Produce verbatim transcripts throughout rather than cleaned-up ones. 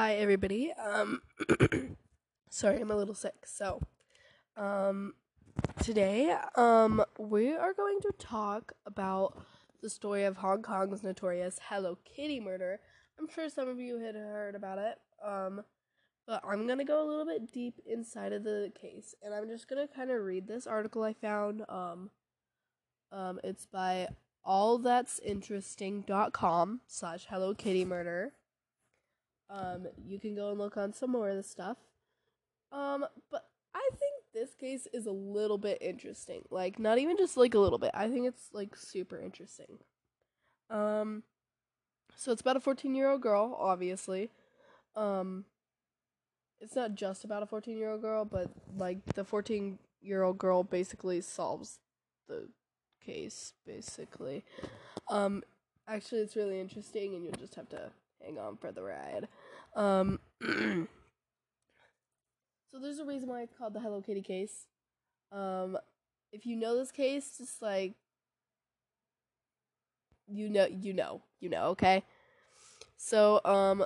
Hi everybody. Um sorry, I'm a little sick. So, um today um we are going to talk about the story of Hong Kong's notorious Hello Kitty murder. I'm sure some of you had heard about it. Um but I'm going to go a little bit deep inside of the case, and I'm just going to kind of read this article I found. Um um it's by allthat'sinteresting dot com slash Hello Kitty murder. Um, you can go and look on some more of the stuff. Um, but I think this case is a little bit interesting. Like, not even just like a little bit. I think it's like super interesting. Um, so it's about a fourteen-year-old girl, obviously. Um, it's not just about a fourteen-year-old girl, but like the fourteen-year-old girl basically solves the case, basically. Um, actually, it's really interesting, and you'll just have to hang on for the ride. Um. So there's a reason why it's called the Hello Kitty case. Um, if you know this case, just like you know, you know, you know, okay? So, um,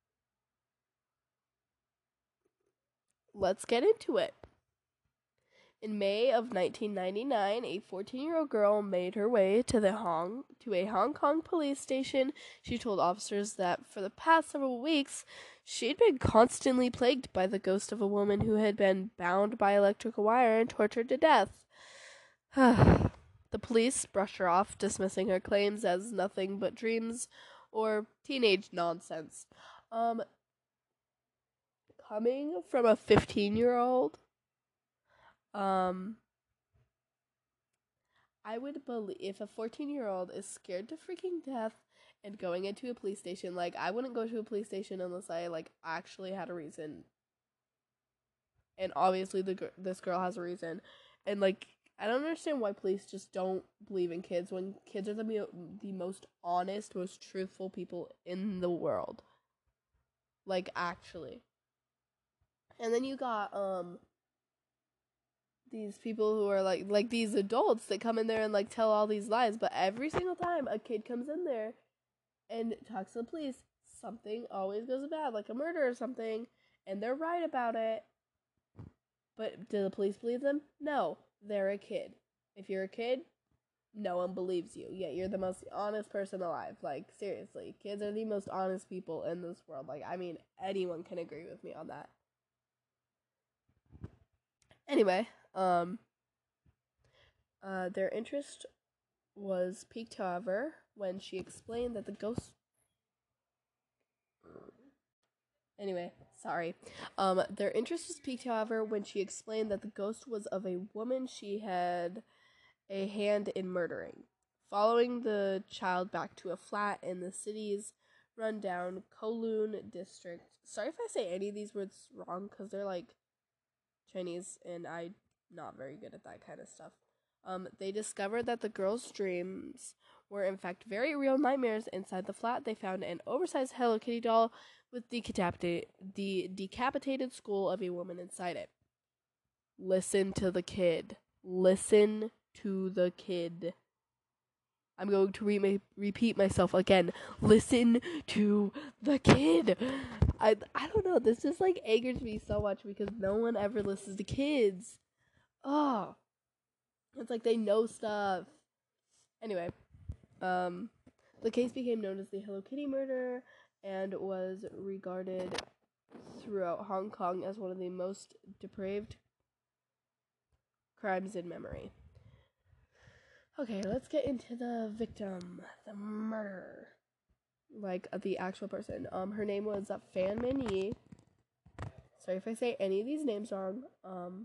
let's get into it. In May of nineteen ninety-nine, a fourteen-year-old girl made her way to the Hong to a Hong Kong police station. She told officers that for the past several weeks, she'd been constantly plagued by the ghost of a woman who had been bound by electrical wire and tortured to death. The police brushed her off, dismissing her claims as nothing but dreams or teenage nonsense. Um, coming from a fifteen-year-old, um, I would believe if a fourteen-year-old is scared to freaking death and going into a police station, like, I wouldn't go to a police station unless I, like, actually had a reason. And obviously the this girl has a reason. And, like, I don't understand why police just don't believe in kids when kids are the, mo- the most honest, most truthful people in the world. Like, actually. And then you got, um, these people who are, like, like, these adults that come in there and, like, tell all these lies. But every single time a kid comes in there and talks to the police, something always goes bad, like a murder or something. And they're right about it. But do the police believe them? No. They're a kid. If you're a kid, no one believes you. Yet you're the most honest person alive. Like, seriously. Kids are the most honest people in this world. Like, I mean, anyone can agree with me on that. Anyway, um, uh, their interest was piqued, however, when she explained that the ghost... Anyway, sorry. Um, their interest was piqued, however, when she explained that the ghost was of a woman she had a hand in murdering. Following the child back to a flat in the city's rundown Kowloon district. Sorry if I say any of these words wrong, because they're like Chinese, and I'm not very good at that kind of stuff. Um, they discovered that the girl's dreams were in fact very real nightmares. Inside the flat, they found an oversized Hello Kitty doll with the decapitated, the decapitated skull of a woman inside it. Listen to the kid. Listen to the kid. I'm going to re- repeat myself again. Listen to the kid. I I don't know. This just like angers me so much because no one ever listens to kids. Oh, it's like they know stuff. Anyway, um, the case became known as the Hello Kitty murder and was regarded throughout Hong Kong as one of the most depraved crimes in memory. Okay, let's get into the victim, the murderer, like uh, the actual person. Um, her name was uh, Fan Min Yi. Sorry if I say any of these names wrong. Um,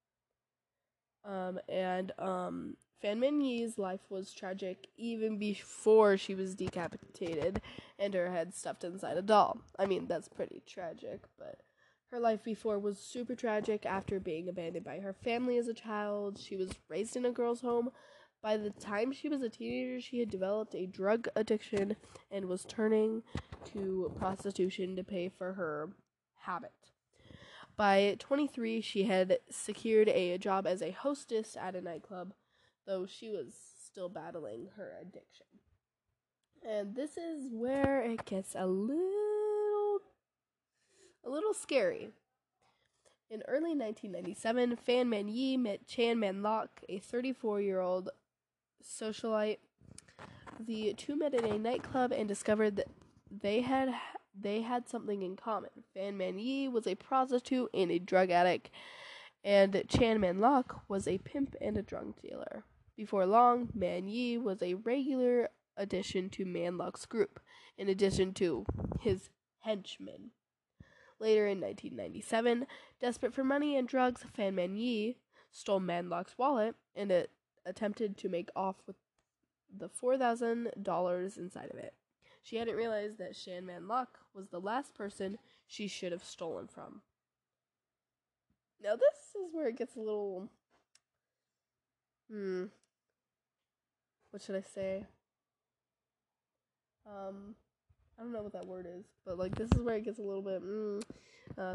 um, and um, Fan Min Yi's life was tragic even before she was decapitated and her head stuffed inside a doll. I mean, that's pretty tragic, but her life before was super tragic. After being abandoned by her family as a child, she was raised in a girls' home. By the time she was a teenager, she had developed a drug addiction and was turning to prostitution to pay for her habit. By twenty-three, she had secured a job as a hostess at a nightclub, though she was still battling her addiction. And this is where it gets a little a little scary. In early nineteen ninety-seven, Fan Man Yi met Chan Man Lok, a thirty-four-year-old socialite. The two met in a nightclub and discovered that they had they had something in common. Fan Man Yi was a prostitute and a drug addict, and Chan Man Lok was a pimp and a drug dealer. Before long, Man Yi was a regular addition to Man Lok's group, in addition to his henchmen. Later in nineteen ninety-seven, desperate for money and drugs, Fan Man Yi stole Man Lok's wallet and it attempted to make off with the four thousand dollars inside of it. She hadn't realized that Chan Man Lok was the last person she should have stolen from. Now this is where it gets a little... Hmm... What should I say? Um... I don't know what that word is, but, like, this is where it gets a little bit, mm, uh,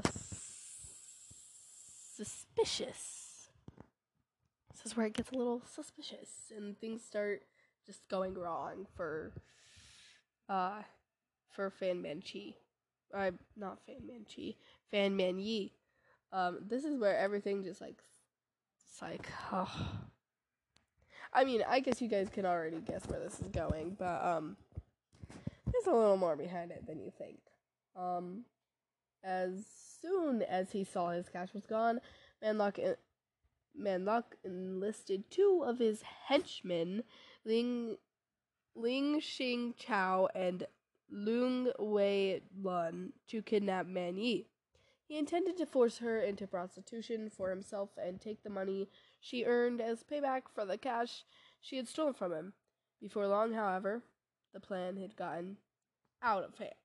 suspicious. This is where it gets a little suspicious, and things start just going wrong for, uh, for Fan Man Chi. Uh, not Fan Man Chi, Fan Man Yi. Um, this is where everything just, like, it's like, oh. I mean, I guess you guys can already guess where this is going, but, um... there's a little more behind it than you think. Um, as soon as he saw his cash was gone, Man Lok, en- Man Lok enlisted two of his henchmen, Ling Ling Xing Chao and Lung Wei Lun, to kidnap Man Yi. He intended to force her into prostitution for himself and take the money she earned as payback for the cash she had stolen from him. Before long, however, the plan had gotten out of hand.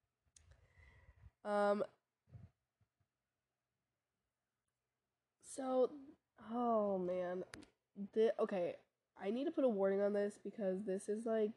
Um, so, oh man, the, okay, I need to put a warning on this because this is like,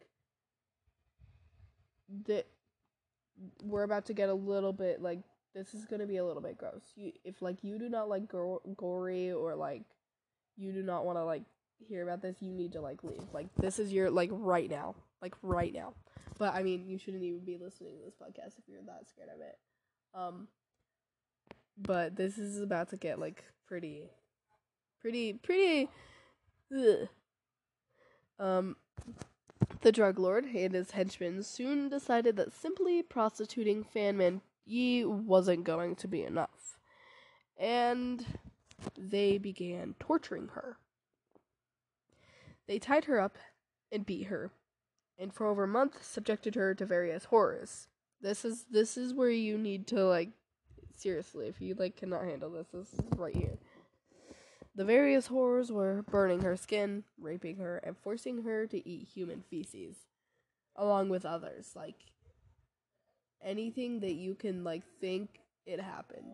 the, we're about to get a little bit, like, this is gonna be a little bit gross. You, if, like, you do not like go- gory or, like, you do not want to, like, hear about this, you need to, like, leave. Like, this is your, like, right now. Like, right now. But, I mean, you shouldn't even be listening to this podcast if you're that scared of it. Um, but this is about to get, like, pretty, pretty, pretty, ugh. Um, the drug lord and his henchmen soon decided that simply prostituting Fan Man Yi wasn't going to be enough. And they began torturing her. They tied her up and beat her, and for over a month subjected her to various horrors. This is this is where you need to, like, seriously, if you, like, cannot handle this, this is right here. The various horrors were burning her skin, raping her, and forcing her to eat human feces, along with others. Like, anything that you can, like, think, it happened.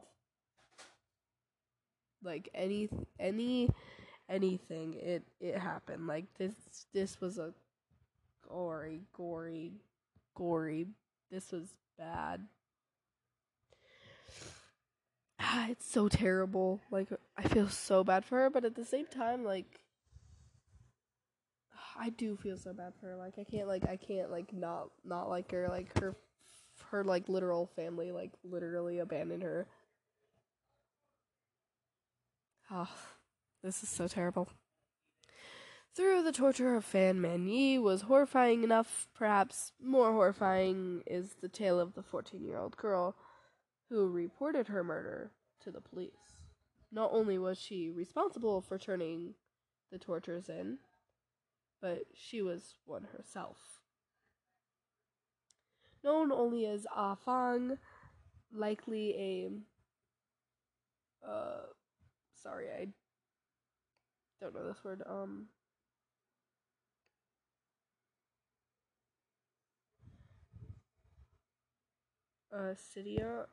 Like, any, any, anything, it, it happened. Like, this, this was a gory, gory, gory, this was bad. Ah, it's so terrible. Like, I feel so bad for her, but at the same time, like, I do feel so bad for her. Like, I can't, like, I can't, like, not, not like her. Like, her, her, like, literal family, like, literally abandoned her. Ah, oh, this is so terrible. Through the torture of Fan Man Yi was horrifying enough. Perhaps more horrifying is the tale of the fourteen-year-old girl who reported her murder to the police. Not only was she responsible for turning the tortures in, but she was one herself. Known only as Ah Fang, likely a, uh, sorry, I don't know this word, um, uh, Cydia,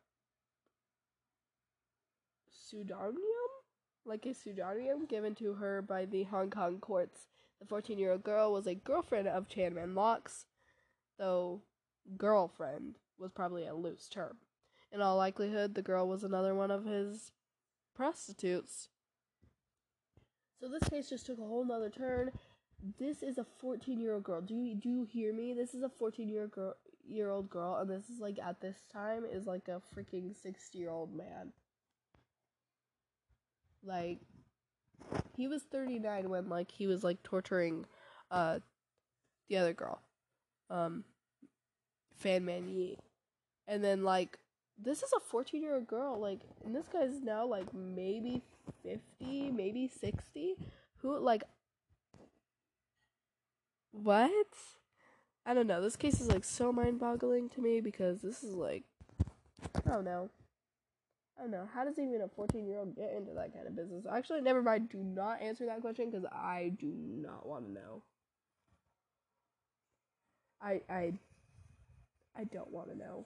pseudonym? Like a pseudonym given to her by the Hong Kong courts. The fourteen-year-old girl was a girlfriend of Chan Man Lok's, though girlfriend was probably a loose term. In all likelihood, the girl was another one of his prostitutes. So this case just took a whole nother turn. This is a fourteen-year-old girl. Do you, do you hear me? This is a fourteen-year-old girl, year old girl, and this is like at this time is like a freaking sixty year old man. Like, he was thirty-nine when like he was like torturing uh the other girl, um Fan Man Yi. And then like this is a fourteen year old girl, like, and this guy's now like maybe fifty, maybe sixty, who like what? I don't know. This case is like so mind-boggling to me because this is like, I don't know. I don't know. How does even a fourteen-year-old get into that kind of business? Actually, never mind. Do not answer that question because I do not want to know. I I I don't want to know.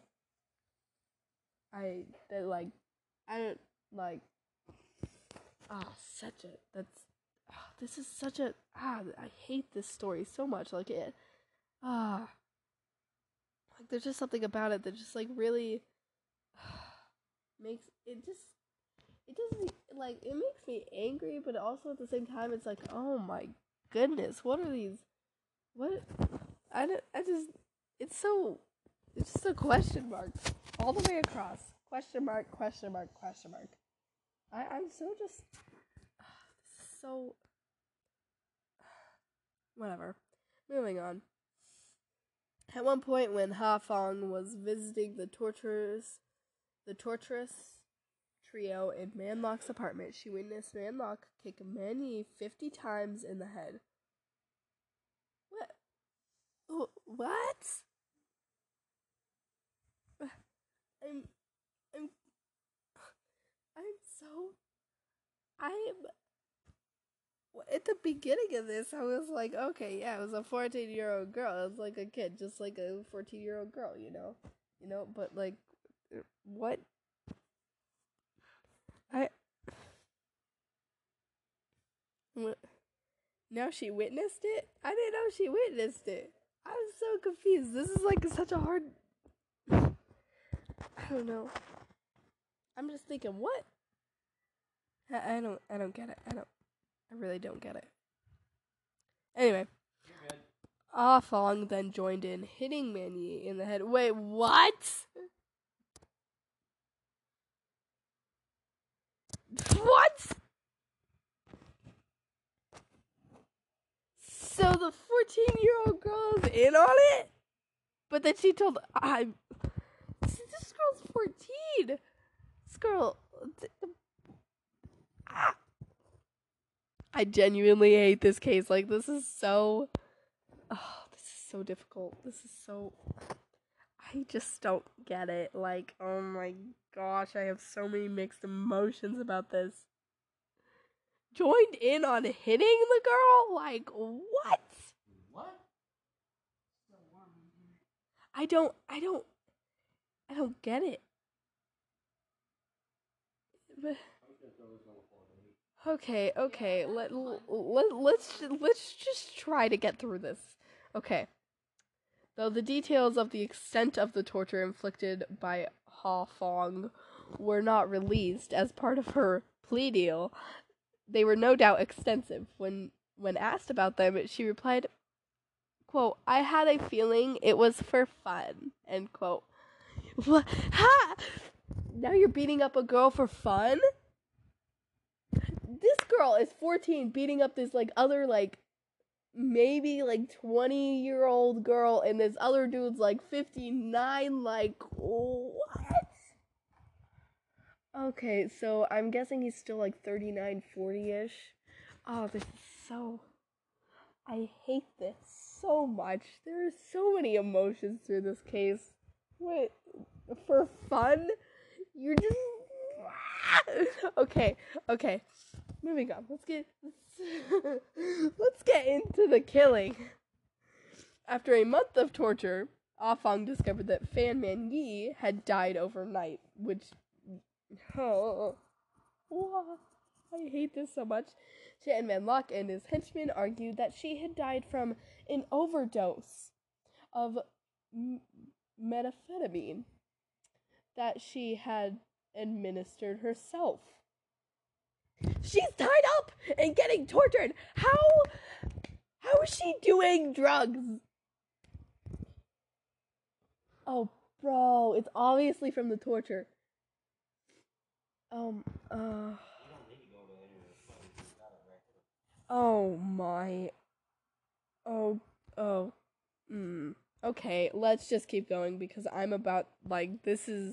I that like I don't like. Ah, oh, such a that's. Oh, this is such a ah. I hate this story so much. Like it. Ah. Like there's just something about it that just like really makes it just it doesn't like it makes me angry, but also at the same time it's like, oh my goodness, what are these? What I don't I just it's so it's just a question mark all the way across. Question mark, question mark, question mark. I I'm so just so whatever. Moving on. At one point, when Ha Fong was visiting the torturers, the torturous trio in Manlock's apartment, she witnessed Manlock kick Man Yi fifty times in the head. What? What? I'm, I'm, I'm so, I'm. At the beginning of this, I was like, okay, yeah, it was a fourteen-year-old girl. It was like a kid, just like a fourteen-year-old girl, you know? You know, but, like, what? I... What? Now she witnessed it? I didn't know she witnessed it. I was so confused. This is, like, such a hard... I don't know. I'm just thinking, what? I, I don't, I don't get it. I don't. I really don't get it. Anyway, Ah Fong then joined in, hitting Man Yi in the head. Wait, what? What? So the fourteen-year-old girl is in on it? But then she told... I. This girl's fourteen. This girl... Ah. I genuinely hate this case. Like, this is so... Oh, this is so difficult. This is so... I just don't get it. Like, oh my gosh, I have so many mixed emotions about this. Joined in on hitting the girl? Like, what? What? I don't, I don't, I don't get it. But... Okay, okay, let, let, let's, let's just try to get through this. Okay. Though the details of the extent of the torture inflicted by Ha Fong were not released as part of her plea deal, they were no doubt extensive. When, when asked about them, she replied, quote, I had a feeling it was for fun, end quote. What? Ha! Now you're beating up a girl for fun? This girl is fourteen beating up this, like, other, like, maybe, like, twenty-year-old girl, and this other dude's, like, fifty-nine, like, what? Okay, so I'm guessing he's still, like, thirty-nine, forty-ish. Oh, this is so... I hate this so much. There are so many emotions through this case. Wait, for fun? You're just... Okay, okay. Moving on. Let's get let's, let's get into the killing. After a month of torture, Ah Fong discovered that Fan Man Yi had died overnight, which oh, oh, I hate this so much. Shan Manlock and his henchmen argued that she had died from an overdose of m- methamphetamine that she had administered herself. She's tied up and getting tortured. How? How is she doing drugs? Oh, bro, it's obviously from the torture. Um, uh. Oh my. Oh, oh. Mm. Okay, let's just keep going because I'm about, like, this is.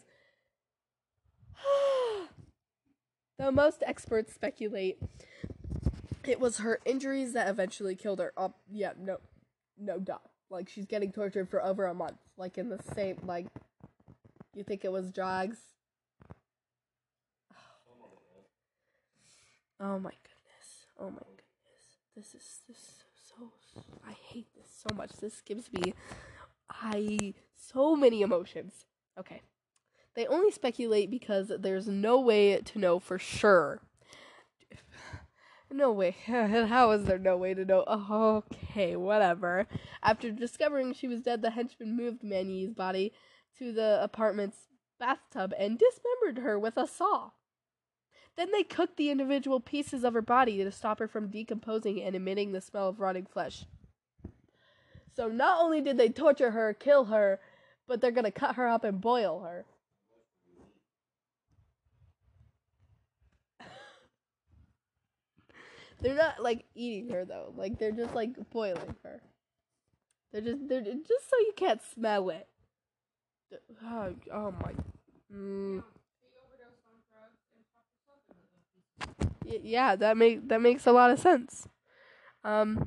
Though most experts speculate it was her injuries that eventually killed her. Oh, yeah, no. No, duh. Like, she's getting tortured for over a month. Like, in the same, like, you think it was drugs? Oh my goodness. Oh my goodness. This is, this is so, so, I hate this so much. This gives me, I, so many emotions. Okay. They only speculate because there's no way to know for sure. No way. How is there no way to know? Oh, okay, whatever. After discovering she was dead, the henchman moved Manyi's body to the apartment's bathtub and dismembered her with a saw. Then they cooked the individual pieces of her body to stop her from decomposing and emitting the smell of rotting flesh. So not only did they torture her, kill her, but they're gonna cut her up and boil her. They're not, like, eating her, though. Like, they're just, like, boiling her. They're just, they're just so you can't smell it. Oh, oh my. Mm. Yeah, that make that makes a lot of sense. Um.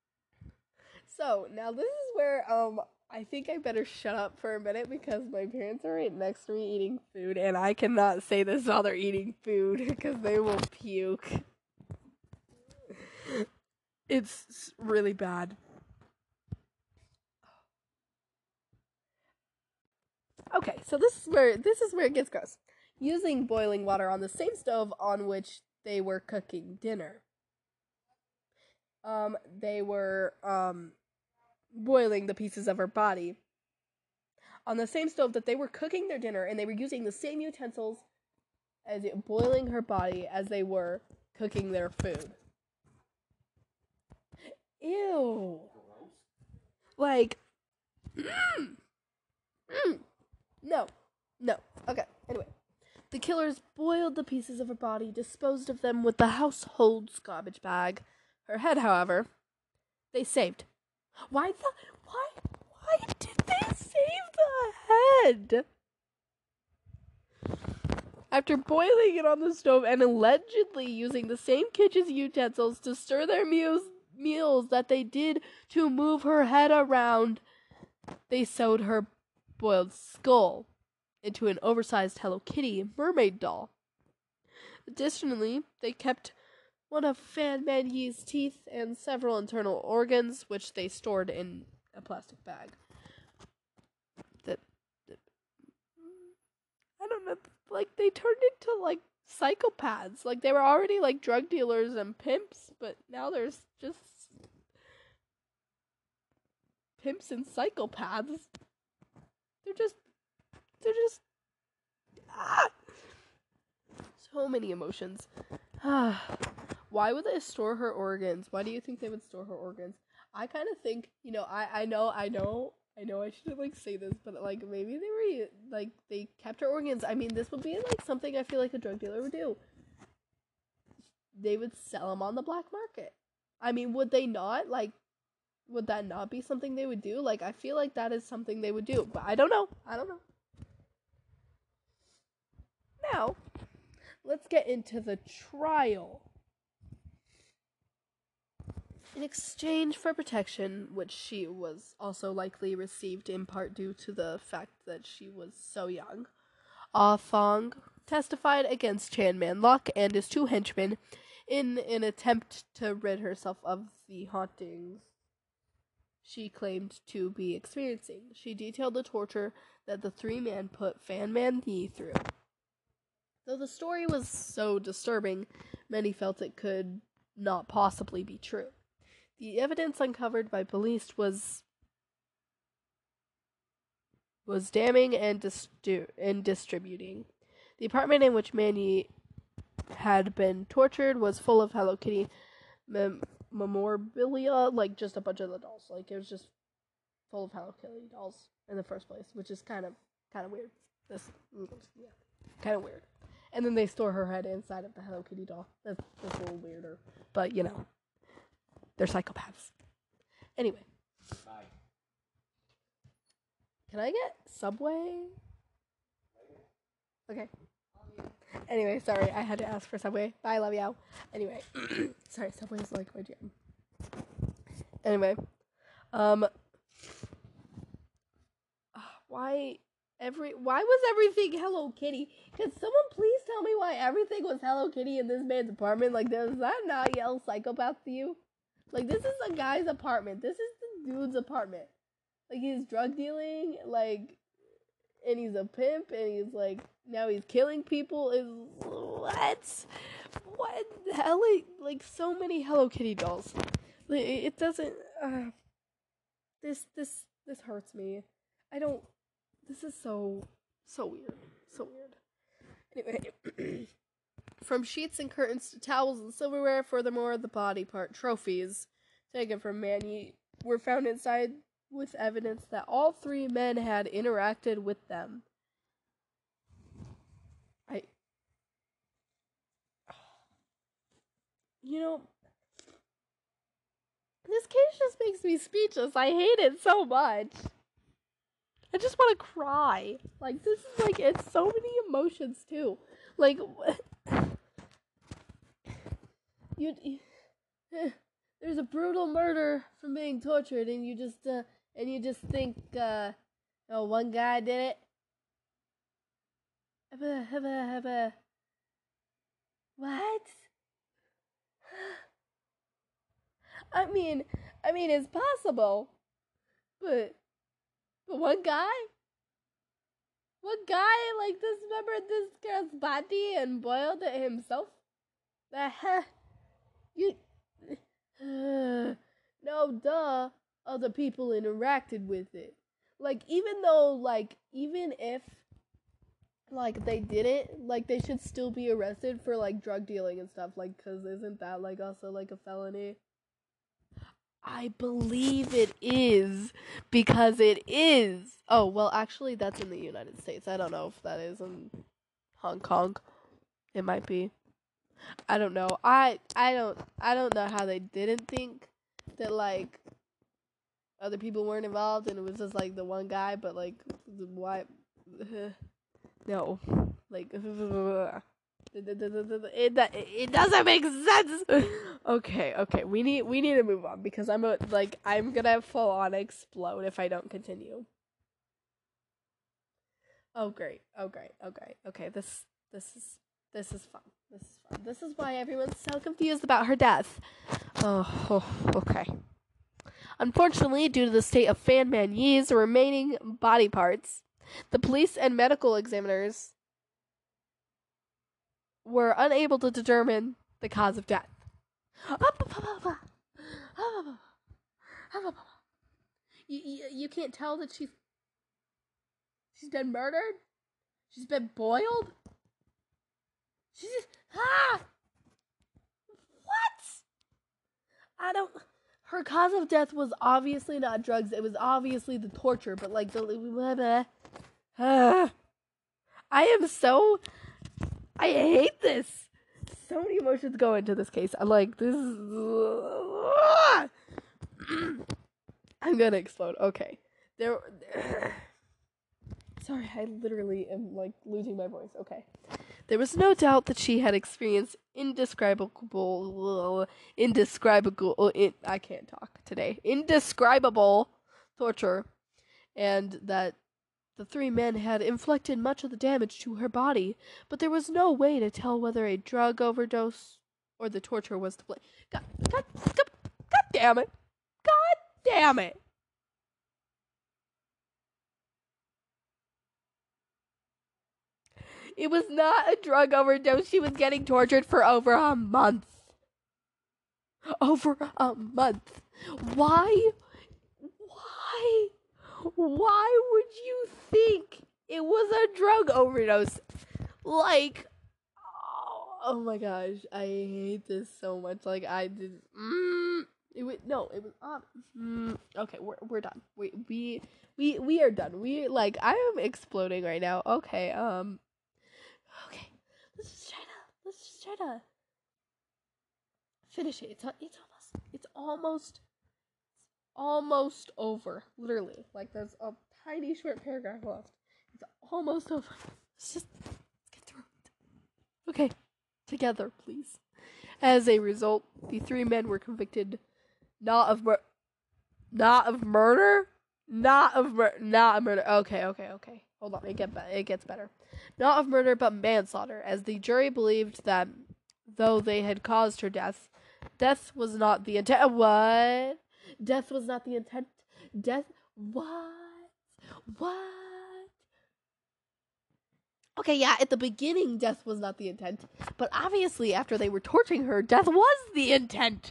So now this is where um I think I better shut up for a minute because my parents are right next to me eating food, and I cannot say this while they're eating food because they will puke. It's really bad. Okay, so this is where this is where it gets gross. Using boiling water on the same stove on which they were cooking dinner. Um, they were um boiling the pieces of her body on the same stove that they were cooking their dinner, and they were using the same utensils as it, boiling her body as they were cooking their food. Ew. Like, mm, mm, no, no. Okay, anyway. The killers boiled the pieces of her body, disposed of them with the household's garbage bag. Her head, however, they saved. Why the, why, why did they save the head? After boiling it on the stove and allegedly using the same kitchen utensils to stir their meals, meals that they did to move her head around, they sewed her boiled skull into an oversized Hello Kitty mermaid doll. Additionally, they kept one of Fan Manyi's teeth and several internal organs, which they stored in a plastic bag. That, that I don't know, like, they turned into, like, psychopaths. Like, they were already, like, drug dealers and pimps, but now there's just pimps and psychopaths. They're just, they're just, ah! So many emotions. Why would they store her organs? Why do you think they would store her organs? I kind of think, you know, I, I know, I know, I know I shouldn't, like, say this, but, like, maybe they were, like, they kept her organs. I mean, this would be, like, something I feel like a drug dealer would do. They would sell them on the black market. I mean, would they not? Like, would that not be something they would do? Like, I feel like that is something they would do, but I don't know. I don't know. Now, let's get into the trial. In exchange for protection, which she was also likely received in part due to the fact that she was so young, Ah Fong testified against Chan Man Lok and his two henchmen in an attempt to rid herself of the hauntings she claimed to be experiencing. She detailed the torture that the three men put Fan Man Yi through. Though the story was so disturbing, many felt it could not possibly be true. The evidence uncovered by police was was damning and, distu- and distributing. The apartment in which Manyi had been tortured was full of Hello Kitty mem- memorabilia, like just a bunch of the dolls. Like, it was just full of Hello Kitty dolls in the first place, which is kind of kind of weird. This, yeah, kind of weird. And then they store her head inside of the Hello Kitty doll. That's, that's a little weirder, but you know, they're psychopaths. Anyway, bye. Can I get Subway? Okay. Anyway, sorry, I had to ask for Subway. Bye, love you. Anyway, sorry, Subway is like my jam. Anyway, um, why every why was everything Hello Kitty? Can someone please tell me why everything was Hello Kitty in this man's apartment? Like, does that not yell psychopath to you? Like, this is a guy's apartment. This is the dude's apartment. Like, he's drug dealing, like, and he's a pimp, and he's like, now he's killing people. Is what? What the hell? Like, so many Hello Kitty dolls. Like, it doesn't. Uh, this this this hurts me. I don't. This is so so weird. So weird. Anyway, from sheets and curtains to towels and silverware. Furthermore, the body part trophies taken from Manny were found inside, with evidence that all three men had interacted with them. I, you know, this case just makes me speechless. I hate it so much. I just want to cry. Like, this is like, it's so many emotions too. Like, you, you there's a brutal murder from being tortured, and you just, uh, and you just think, uh, oh, one guy did it? Hubba, hubba, hubba. What? I mean, I mean, it's possible, but, but one guy? One guy, like, dismembered this girl's body and boiled it himself? The hell? You... Uh, no, duh, other people interacted with it. Like, even though, like, even if, like, they didn't, like, they should still be arrested for, like, drug dealing and stuff, like, because isn't that, like, also, like, a felony? I believe it is, because it is. Oh, well, actually, that's in the United States. I don't know if that is in Hong Kong. It might be. I don't know. I I don't I don't know how they didn't think that, like, other people weren't involved and it was just like the one guy, but like why? No, like it it doesn't make sense. Okay, okay, we need we need to move on because I'm a, like I'm gonna full on explode if I don't continue. Oh great, oh great, okay, okay. This this is this is fun. This is fun. This is why everyone's so confused about her death. Oh, oh okay. Unfortunately, due to the state of Fan Man Yi's remaining body parts, the police and medical examiners were unable to determine the cause of death. You, you, you can't tell that she's she's been murdered? She's been boiled? She's just, ah! What? I don't... Her cause of death was obviously not drugs. It was obviously the torture, but like the... Blah, blah. Ah. I am so... I hate this. So many emotions go into this case. I'm like, this is... I'm gonna explode. Okay. There... Sorry, I literally am like losing my voice. Okay. There was no doubt that she had experienced indescribable, indescribable, in, I can't talk today, indescribable torture, and that the three men had inflicted much of the damage to her body, but there was no way to tell whether a drug overdose or the torture was to blame. God, God, God, God damn it. God damn it. It was not a drug overdose. She was getting tortured for over a month. Over a month. Why? Why? Why would you think it was a drug overdose? Like, oh, oh my gosh. I hate this so much. Like, I did. Mm, It was no, it was um. Mm, okay, we're we're done. We we we we are done. We like I am exploding right now. Okay, um. Okay, let's just try to let's just try to finish it. It's it's almost it's almost almost over. Literally, like there's a tiny short paragraph left. It's almost over. Let's just let's get through it. Okay, together, please. As a result, the three men were convicted not of mur- not of murder, not of mur- not of murder. Okay, okay, okay. Hold on, it get be- it gets better. Not of murder, but manslaughter, as the jury believed that though they had caused her death, death was not the intent. What? Death was not the intent. Death. What? What? Okay, yeah, at the beginning, death was not the intent. But obviously, after they were torturing her, death was the intent.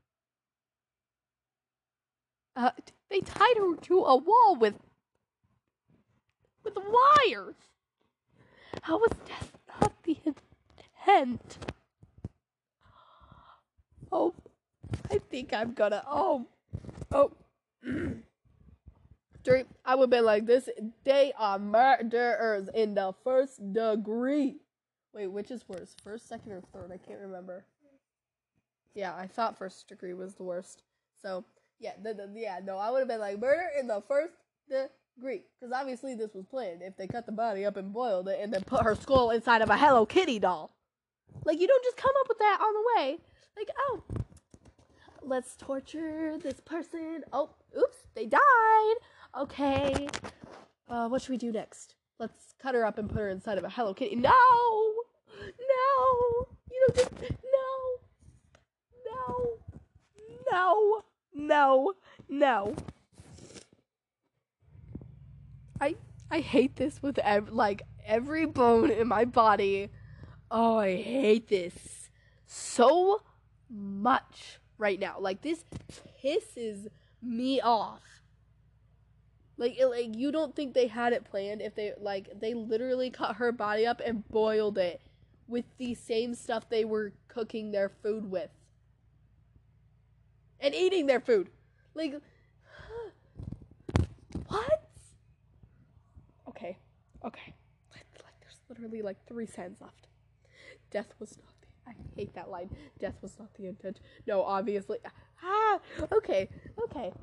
Uh, they tied her to a wall with, with wires. How was death not the intent? Oh, I think I'm gonna, oh, oh. During, I would have been like, this, they are murderers in the first degree. Wait, which is worse? First, second, or third? I can't remember. Yeah, I thought first degree was the worst. So, yeah, the, the, yeah, no, I would have been like, murder in the first degree. Because obviously this was planned. If they cut the body up and boiled it and then put her skull inside of a Hello Kitty doll. Like, you don't just come up with that on the way. Like, oh, let's torture this person. Oh, oops, they died. Okay, uh, what should we do next? Let's cut her up and put her inside of a Hello Kitty. No! No! You don't just, no! No! No! No! No! I, I hate this with, ev- like, every bone in my body. Oh, I hate this so much right now. Like, this pisses me off. Like, it, like, you don't think they had it planned if they, like, they literally cut her body up and boiled it with the same stuff they were cooking their food with. And eating their food. Like, what? Okay, okay. Like, there's literally, like, three sentences left. Death was not the, I hate that line. Death was not the intent. No, obviously. Ah, okay, okay.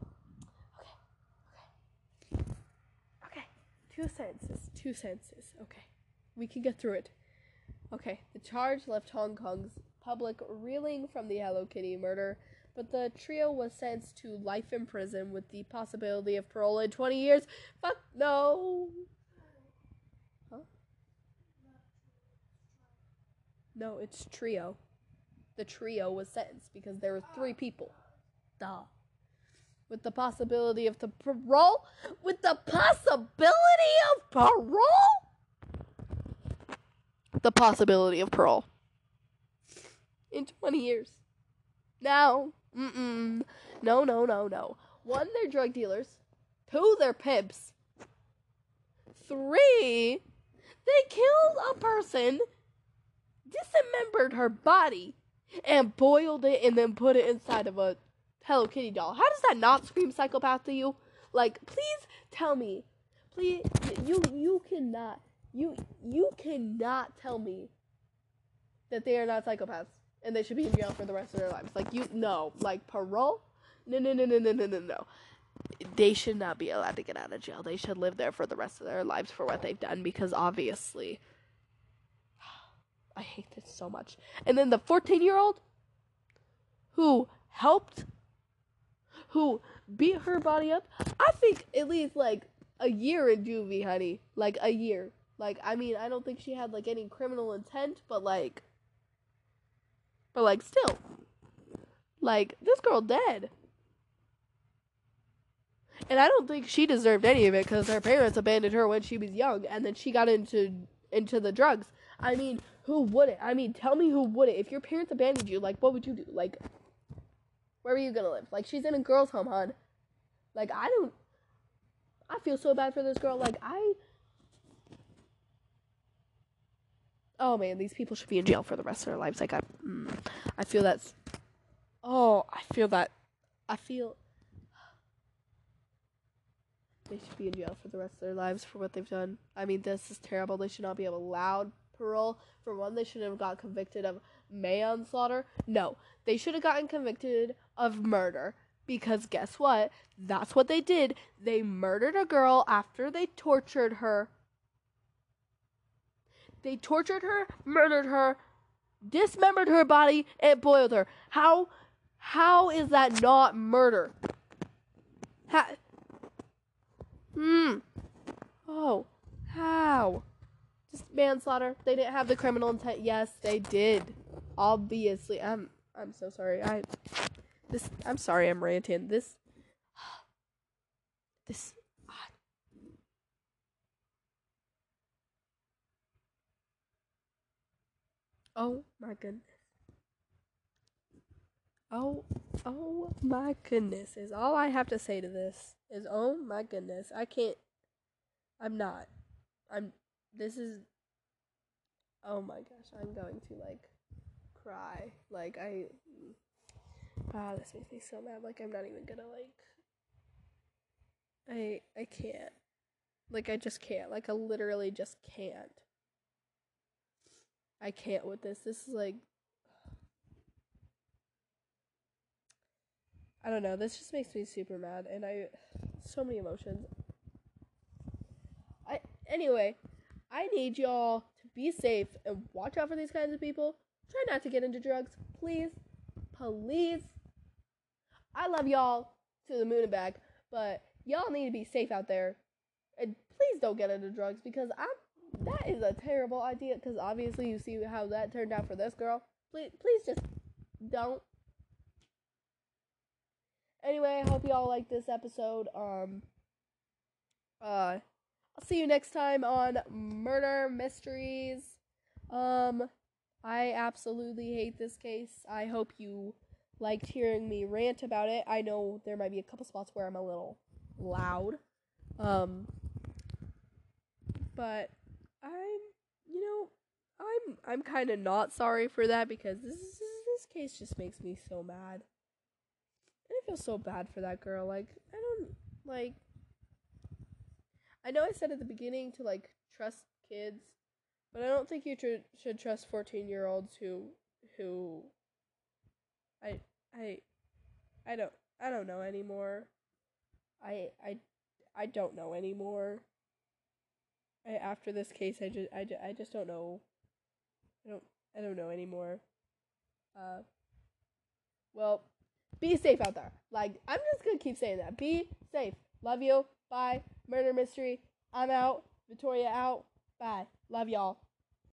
Two sentences. Two sentences. Okay. We can get through it. Okay. The charge left Hong Kong's public reeling from the Hello Kitty murder, but the trio was sentenced to life in prison with the possibility of parole in twenty years. Fuck no. Huh? No, it's trio. The trio was sentenced because there were three people. Duh. With the possibility of the parole? With the possibility of parole? The possibility of parole. In twenty years. No. Mm-mm. No, no, no, no. One, they're drug dealers. Two, they're pimps. Three, they killed a person, dismembered her body, and boiled it and then put it inside of a Hello Kitty doll. How does that not scream psychopath to you? Like, please tell me. Please, you you cannot, you you cannot tell me that they are not psychopaths and they should be in jail for the rest of their lives. Like, you, no. Like, parole? No, no, no, no, no, no, no, no. They should not be allowed to get out of jail. They should live there for the rest of their lives for what they've done because obviously, I hate this so much. And then the fourteen-year-old who helped, who beat her body up, I think at least, like, a year in juvie, honey. Like, a year. Like, I mean, I don't think she had, like, any criminal intent, but, like, but, like, still. Like, this girl dead. And I don't think she deserved any of it because her parents abandoned her when she was young, and then she got into into the drugs. I mean, who wouldn't? I mean, tell me who wouldn't. If your parents abandoned you, like, what would you do? Like, where are you gonna live? Like, she's in a girl's home, hon. Like, I don't... I feel so bad for this girl. Like, I... Oh, man, these people should be in jail for the rest of their lives. Like, I... Mm, I feel that's... Oh, I feel that... I feel they should be in jail for the rest of their lives for what they've done. I mean, this is terrible. They should not be allowed parole. For one, they shouldn't have got convicted of manslaughter. No, they should have gotten convicted of murder. Because guess what? That's what they did. They murdered a girl after they tortured her. They tortured her, murdered her, dismembered her body, and boiled her. How, how is that not murder? How? Hmm. Oh, how? Just manslaughter. They didn't have the criminal intent. Yes, they did. Obviously, I'm. I'm so sorry. I. This. I'm sorry. I'm ranting. This. This. Oh my goodness. Oh, oh my goodness is all I have to say to this. Is oh my goodness. I can't. I'm not. I'm. This is. Oh my gosh. I'm going to like cry. Like I. Ah, this makes me so mad. Like I'm not even gonna like. I I can't. Like I just can't. Like I literally just can't. I can't with this. This is like. I don't know. This just makes me super mad, and I. So many emotions. I anyway. I need y'all to be safe and watch out for these kinds of people. Try not to get into drugs, please, please. I love y'all to the moon and back, but y'all need to be safe out there, and please don't get into drugs because I'm. That is a terrible idea. Because obviously you see how that turned out for this girl. Please, please just don't. Anyway, I hope y'all like this episode. Um. Uh. I'll see you next time on Murder Mysteries. Um, I absolutely hate this case. I hope you liked hearing me rant about it. I know there might be a couple spots where I'm a little loud. Um, but I'm, you know, I'm I'm kind of not sorry for that because this is, this case just makes me so mad. And I feel so bad for that girl. Like, I don't, like... I know I said at the beginning to, like, trust kids, but I don't think you tr- should trust fourteen-year-olds who, who, I, I, I don't, I don't know anymore. I, I, I don't know anymore. I, after this case, I just, I, I just don't know. I don't, I don't know anymore. Uh, well, be safe out there. Like, I'm just gonna keep saying that. Be safe. Love you. Bye. Murder Mystery. I'm out. Victoria out. Bye. Love y'all.